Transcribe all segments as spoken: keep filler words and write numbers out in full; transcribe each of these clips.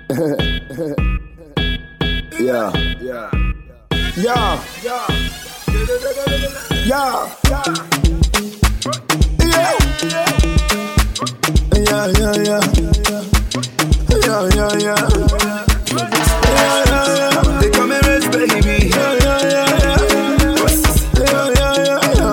Yeah, yeah, yeah, yeah, yeah, yeah, yeah, yeah, yeah, yeah, yeah. They come and rest, baby. Yeah, yeah, yeah, yeah, yeah, yeah, yeah,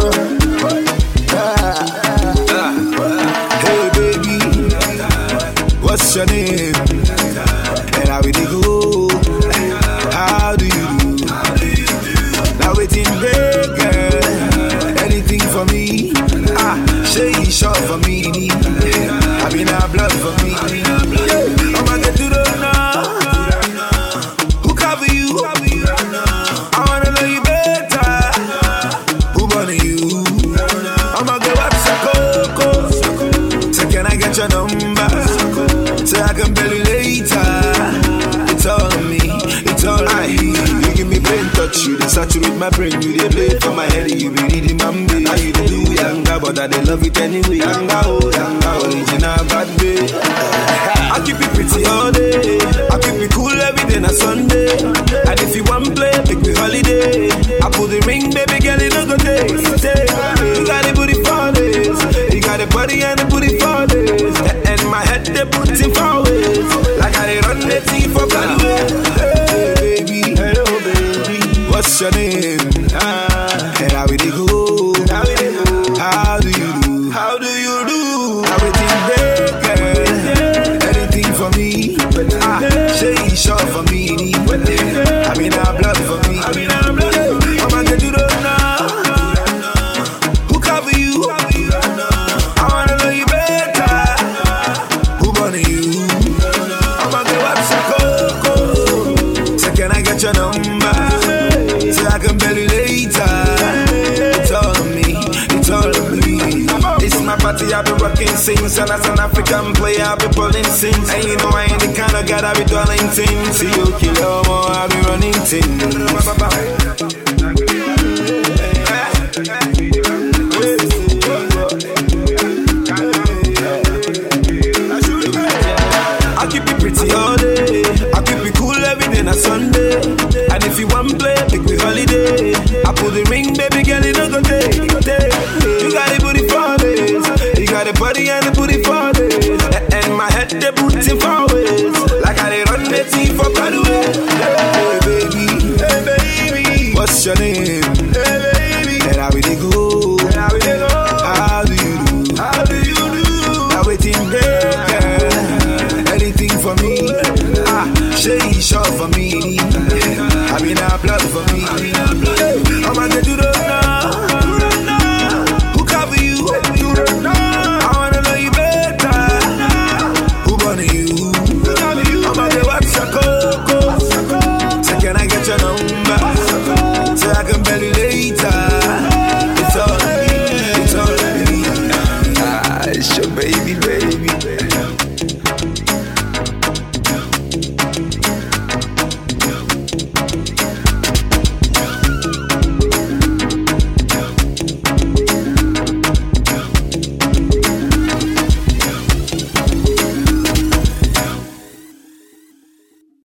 yeah. Hey, baby, what's your name? And how we do? How do you do? Now waiting, big girl. Anything for me? Ah, say you short for me. I mean, I blood for me. I'm gonna do the now. Who cover you? I wanna know you better. Who born you? I'm gonna go watch a coco. So can I get your number? So I can bill you later. It's all on me. It's all right. You give me brain touch. You dey saturate my brain. You dey play for my head. You be reading my brain. Now you dey do younger, but I dey love it anyway. Younger, oh, younger, original bad babe. I keep it pretty all day. I keep it cool every day na Sunday. And if you want play, make me holiday. I put the ring, baby girl, it don't go take. You got the booty for days. You got the body and the booty for days. And my head, they put in for ways. Like I run the team for Broadway. Hey, baby, hello, baby. What's your name? Ah, and how we dey go? How we dey go? How do you do? How do you do? How we think, girl? Anything for me? Ah, say you short for me. I mean, I blood for me. I mean, I blood. I'm gonna do the now. Who cover you? I wanna know you better. Who born you? I'm gonna watch a coco. So can I get your number? So I can bill you later. It's all on me. It's all on me. This is my party, I've been rocking sings. And as an African player, I've been pulling sings. And you know I ain't the kind of guy that be dwelling things. See you kill your more, I'll be running things. I keep it pretty all day. I keep it cool every day na Sunday. And if you want play, pick me holiday. I put the ring, baby girl, it don't go take. You got the booty for days. You got the body and the booty for days. And my head, they put in for ways. Like I they run the team for Broadway. Hey, baby, hey, baby, what's your name? Hey, baby, and how we dey go?